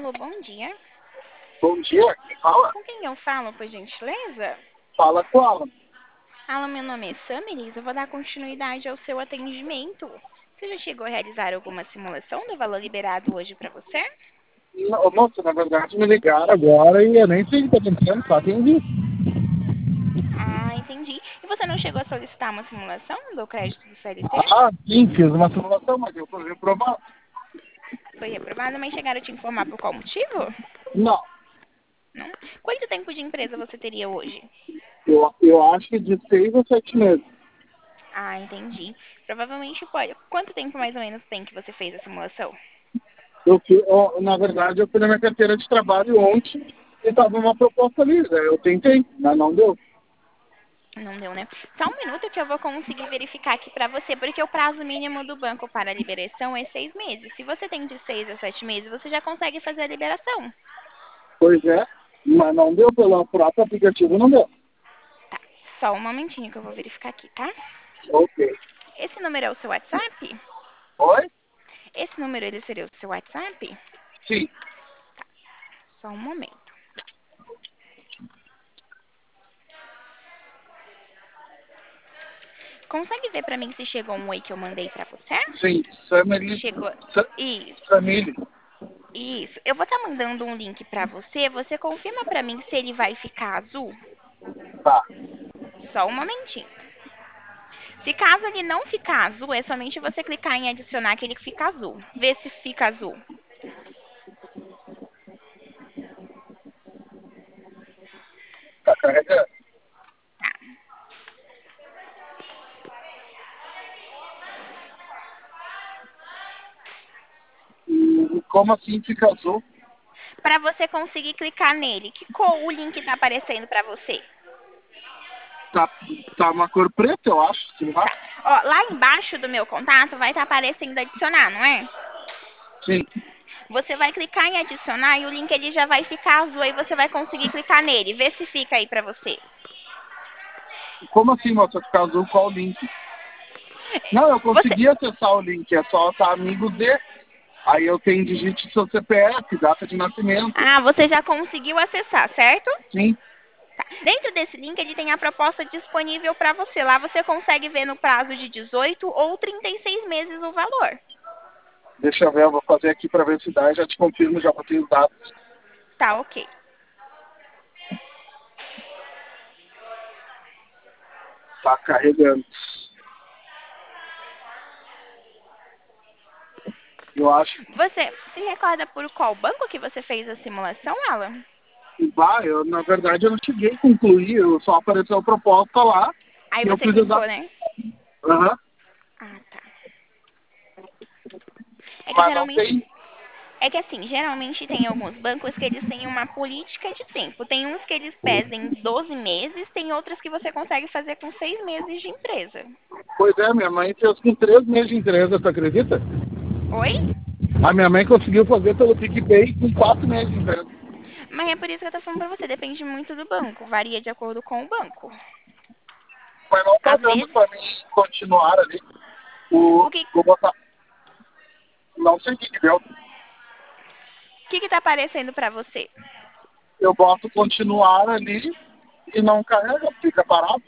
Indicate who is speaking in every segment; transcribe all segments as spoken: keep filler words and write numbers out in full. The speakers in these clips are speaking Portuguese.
Speaker 1: Alô, bom dia.
Speaker 2: Bom dia, quem fala?
Speaker 1: Com quem eu falo, por gentileza?
Speaker 2: Fala com ela.
Speaker 1: Alô, meu nome é Samiris. Eu vou dar continuidade ao seu atendimento. Você já chegou a realizar alguma simulação do valor liberado hoje para você?
Speaker 2: Não, moça, na verdade me ligaram agora e eu nem sei o que está acontecendo, só atendi.
Speaker 1: Ah, entendi. E você não chegou a solicitar uma simulação do crédito do C L T?
Speaker 2: Ah, sim, fiz uma simulação, mas eu fui reprovado.
Speaker 1: Foi reprovado, mas chegaram a te informar por qual motivo?
Speaker 2: Não,
Speaker 1: Não? Quanto tempo de empresa você teria hoje?
Speaker 2: eu, eu acho que de seis a sete meses.
Speaker 1: Ah, entendi. Provavelmente pode. Quanto tempo mais ou menos tem que você fez a simulação?
Speaker 2: Eu fui, eu, na verdade, eu fui na minha carteira de trabalho ontem e estava uma proposta ali, né? Eu tentei, mas não deu.
Speaker 1: Não deu, né? Só um minuto que eu vou conseguir verificar aqui pra você, porque o prazo mínimo do banco para a liberação é seis meses. Se você tem de seis a sete meses, você já consegue fazer a liberação.
Speaker 2: Pois é, mas não deu pelo próprio aplicativo, não deu.
Speaker 1: Tá, só um momentinho que eu vou verificar aqui, tá?
Speaker 2: Ok.
Speaker 1: Esse número é o seu WhatsApp?
Speaker 2: Oi?
Speaker 1: Esse número ele seria o seu WhatsApp?
Speaker 2: Sim.
Speaker 1: Só um momento. Consegue ver pra mim se chegou um oi que eu mandei pra você?
Speaker 2: Sim, Sameli.
Speaker 1: Chegou.
Speaker 2: Sa-
Speaker 1: Isso.
Speaker 2: Samili.
Speaker 1: Isso. Eu vou estar mandando um link pra você. Você confirma pra mim se ele vai ficar azul?
Speaker 2: Tá.
Speaker 1: Só um momentinho. Se caso ele não ficar azul, é somente você clicar em adicionar que ele fica azul. Vê se fica azul.
Speaker 2: Tá carregando. E como assim fica azul?
Speaker 1: Para você conseguir clicar nele, que cor o link está aparecendo para você?
Speaker 2: Tá, tá uma cor preta, eu acho, sei lá.
Speaker 1: Tá. Ó, lá embaixo do meu contato vai estar aparecendo adicionar, não é?
Speaker 2: Sim.
Speaker 1: Você vai clicar em adicionar e o link ele já vai ficar azul, aí você vai conseguir clicar nele. Vê se fica aí para você.
Speaker 2: Como assim, moça, fica azul? Qual o link? Não, eu
Speaker 1: Você.
Speaker 2: consegui acessar o link, é só tá amigo de. Aí eu tenho digite seu C P F, data de nascimento.
Speaker 1: Ah, você já conseguiu acessar, certo?
Speaker 2: Sim.
Speaker 1: Tá. Dentro desse link, ele tem a proposta disponível para você. Lá você consegue ver no prazo de dezoito ou trinta e seis meses o valor.
Speaker 2: Deixa eu ver, eu vou fazer aqui pra ver se dá e já te confirmo, já botei os dados.
Speaker 1: Tá, ok.
Speaker 2: Tá carregando. Eu acho
Speaker 1: Você se recorda por qual banco que você fez a simulação, Alan?
Speaker 2: que vai, eu, na verdade eu não cheguei a concluir, eu só apareceu a proposta lá
Speaker 1: Aí
Speaker 2: e eu
Speaker 1: você
Speaker 2: fiz
Speaker 1: clicou,
Speaker 2: exato.
Speaker 1: né?
Speaker 2: Aham.
Speaker 1: Ah, tá. É que
Speaker 2: Mas não
Speaker 1: geralmente.
Speaker 2: tem.
Speaker 1: É que assim, geralmente tem alguns bancos que eles têm uma política de tempo. Tem uns que eles pesam doze meses, tem outros que você consegue fazer com seis meses de empresa.
Speaker 2: Pois é, minha mãe fez com três meses de empresa, tu acredita?
Speaker 1: Oi?
Speaker 2: A minha mãe conseguiu fazer pelo PicPay com quatro meses de empresa.
Speaker 1: Mas é por isso que eu tô falando pra você, depende muito do banco, varia de acordo com o banco.
Speaker 2: Mas não tá
Speaker 1: Às
Speaker 2: dando
Speaker 1: vezes,
Speaker 2: pra mim continuar ali. O,
Speaker 1: o que
Speaker 2: vou botar. Não sei o que que deu.
Speaker 1: que que tá aparecendo pra você?
Speaker 2: Eu boto continuar ali e não carrega, fica parado.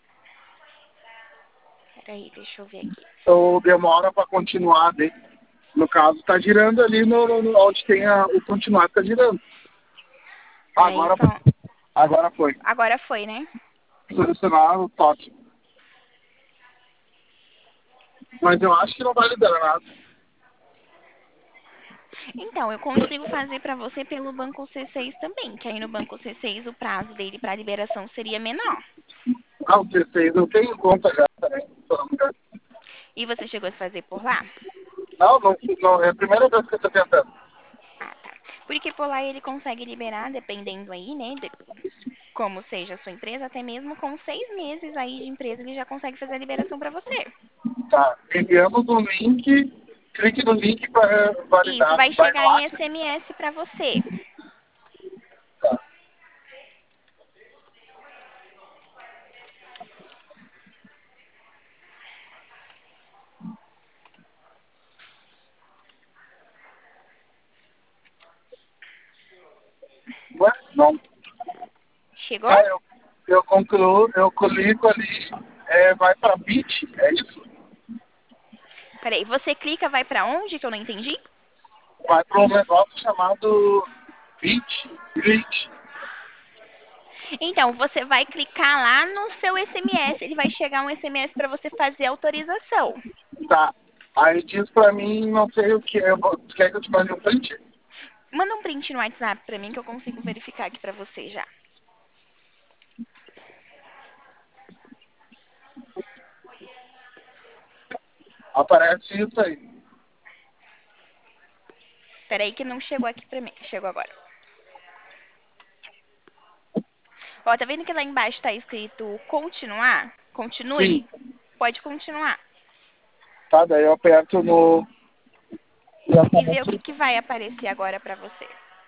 Speaker 1: Peraí, deixa eu ver aqui.
Speaker 2: Ou demora pra continuar ali. No caso, tá girando ali no, no- onde tem a, o continuar, tá girando.
Speaker 1: Peraí,
Speaker 2: Agora,
Speaker 1: só.
Speaker 2: agora foi.
Speaker 1: Agora foi, né?
Speaker 2: Selecionar o toque. Mas eu acho que não vai liberar nada.
Speaker 1: Então, eu consigo fazer pra você pelo Banco C seis também, que aí no Banco C seis o prazo dele pra liberação seria menor.
Speaker 2: Ah, o T seis eu tenho conta já também. Se eu não me engano.
Speaker 1: E você chegou a fazer por lá?
Speaker 2: Não, não, não, é a primeira vez que eu tô tentando.
Speaker 1: Ah, tá. Porque por lá ele consegue liberar, dependendo aí, né, de como seja a sua empresa, até mesmo com seis meses aí de empresa ele já consegue fazer a liberação pra você.
Speaker 2: Tá, enviamos o link, clique no link para
Speaker 1: Isso,
Speaker 2: validar.
Speaker 1: vai
Speaker 2: Vai no
Speaker 1: chegar em
Speaker 2: Acre.
Speaker 1: S M S pra você.
Speaker 2: Tá. Não.
Speaker 1: Chegou?
Speaker 2: Ah, eu, eu concluo, eu clico ali, é, vai pra Bit, é isso?
Speaker 1: Peraí, você clica, vai pra onde que eu não entendi?
Speaker 2: Vai para um negócio chamado Bit, Bit.
Speaker 1: Então, você vai clicar lá no seu S M S. Ele vai chegar um S M S para você fazer a autorização.
Speaker 2: Tá. Aí diz pra mim, não sei o que, eu vou, tu quer que eu te mande um print?
Speaker 1: Manda um print no WhatsApp pra mim que eu consigo verificar aqui pra você já.
Speaker 2: Aparece isso aí.
Speaker 1: Peraí que não chegou aqui pra mim. Chegou agora. Ó, tá vendo que lá embaixo tá escrito continuar?
Speaker 2: Sim.
Speaker 1: Continue? Pode continuar.
Speaker 2: Tá, daí eu aperto no... E
Speaker 1: E ver o que,
Speaker 2: aparece
Speaker 1: que vai aparecer agora pra você.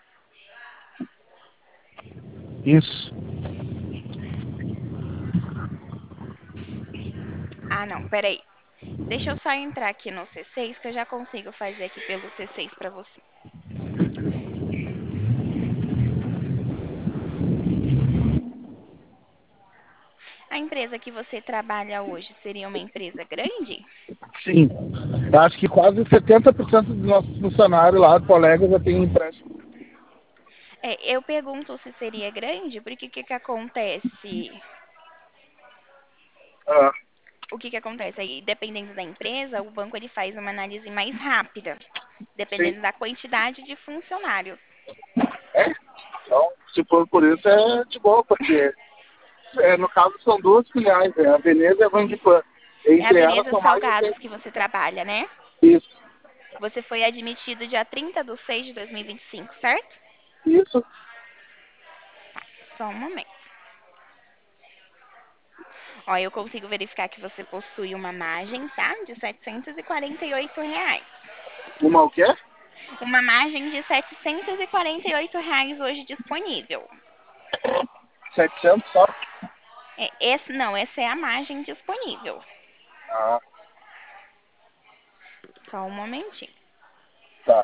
Speaker 2: isso.
Speaker 1: Ah, não, peraí. Deixa eu só entrar aqui no C seis que eu já consigo fazer aqui pelo C seis pra você. A empresa que você trabalha hoje seria uma empresa grande?
Speaker 2: Sim. Eu acho que quase setenta por cento dos nossos funcionários lá, colegas, já tem empréstimo.
Speaker 1: É, eu pergunto se seria grande, porque o que que acontece?
Speaker 2: Ah,
Speaker 1: O que que acontece aí? Dependendo da empresa, o banco ele faz uma análise mais rápida,
Speaker 2: sim.
Speaker 1: dependendo da quantidade de funcionários.
Speaker 2: É? Então, se for por isso, é de boa, porque é, no caso são duas filiais, né? A Veneza e a Vandipan.
Speaker 1: É a
Speaker 2: Entre elas
Speaker 1: Veneza
Speaker 2: são mais de
Speaker 1: Salgados
Speaker 2: cem.
Speaker 1: que você trabalha, né?
Speaker 2: Isso.
Speaker 1: Você foi admitido dia trinta de seis de dois mil e vinte e cinco, certo?
Speaker 2: Isso.
Speaker 1: Só um momento. Ó, eu consigo verificar que você possui uma margem, tá? De setecentos e quarenta e oito reais.
Speaker 2: Uma o quê?
Speaker 1: Uma margem de setecentos e quarenta e oito reais hoje disponível.
Speaker 2: setecentos só?
Speaker 1: É, esse, não, essa é a margem disponível.
Speaker 2: Ah,
Speaker 1: Só um momentinho.
Speaker 2: tá.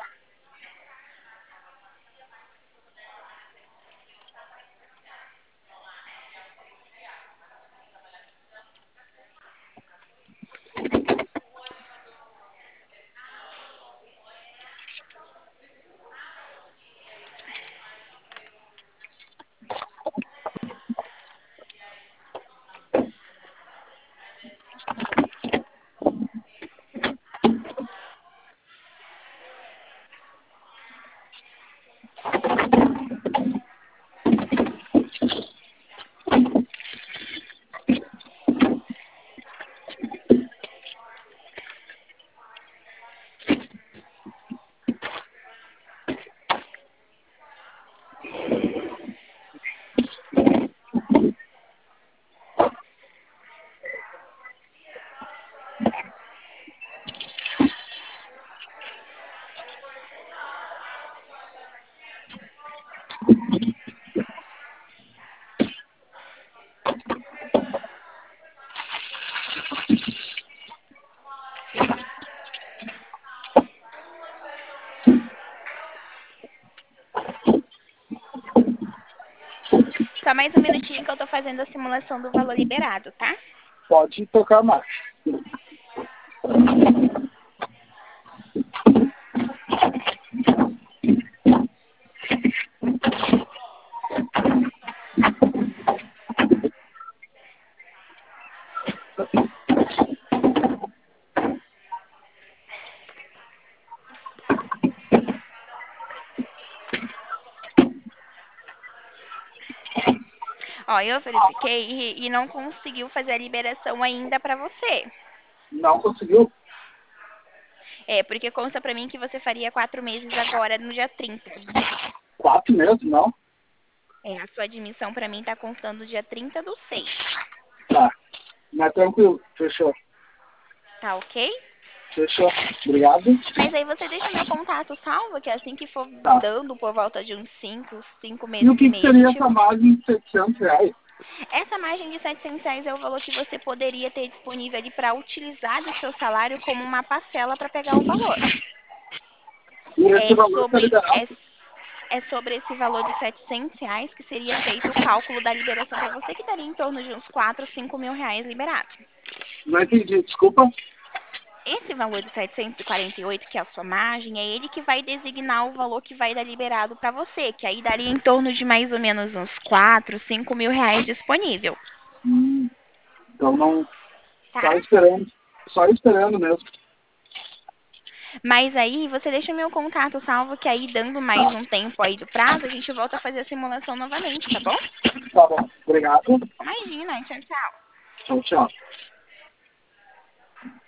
Speaker 1: Só mais um minutinho que eu tô fazendo a simulação do valor liberado, tá?
Speaker 2: Pode tocar mais.
Speaker 1: Ó, eu verifiquei e, e não conseguiu fazer a liberação ainda pra você.
Speaker 2: Não conseguiu?
Speaker 1: É, porque consta pra mim que você faria quatro meses agora no dia trinta.
Speaker 2: Quatro meses, não?
Speaker 1: É, a sua admissão pra mim tá constando dia trinta do seis.
Speaker 2: Tá. Mas tranquilo. Fechou.
Speaker 1: Tá ok?
Speaker 2: Fechou. Obrigado.
Speaker 1: Mas aí você deixa meu contato salvo, que assim que for
Speaker 2: Tá.
Speaker 1: dando por volta de uns cinco, cinco
Speaker 2: E o
Speaker 1: meses e
Speaker 2: que, que
Speaker 1: meio, a
Speaker 2: seria
Speaker 1: gente...
Speaker 2: essa margem de setecentos reais?
Speaker 1: Essa margem de setecentos reais é o valor que você poderia ter disponível ali para utilizar do seu salário como uma parcela para pegar o valor.
Speaker 2: E esse
Speaker 1: É
Speaker 2: valor está
Speaker 1: sobre... É,
Speaker 2: liberado?
Speaker 1: É sobre esse valor de setecentos reais que seria feito o cálculo da liberação para você, que daria em torno de uns quatro, cinco mil reais liberados.
Speaker 2: Não entendi, desculpa.
Speaker 1: Esse valor de setecentos e quarenta e oito, que é a sua margem, é ele que vai designar o valor que vai dar liberado para você, que aí daria em torno de mais ou menos uns quatro, cinco mil reais disponível,
Speaker 2: Hum, então não.
Speaker 1: tá?
Speaker 2: Só esperando. Só esperando mesmo.
Speaker 1: Mas aí você deixa o meu contato salvo, que aí dando mais um tempo aí do prazo, a gente volta a fazer a simulação novamente, tá bom?
Speaker 2: Tá bom. Obrigado.
Speaker 1: Imagina, tchau, tchau.
Speaker 2: Tchau, tchau.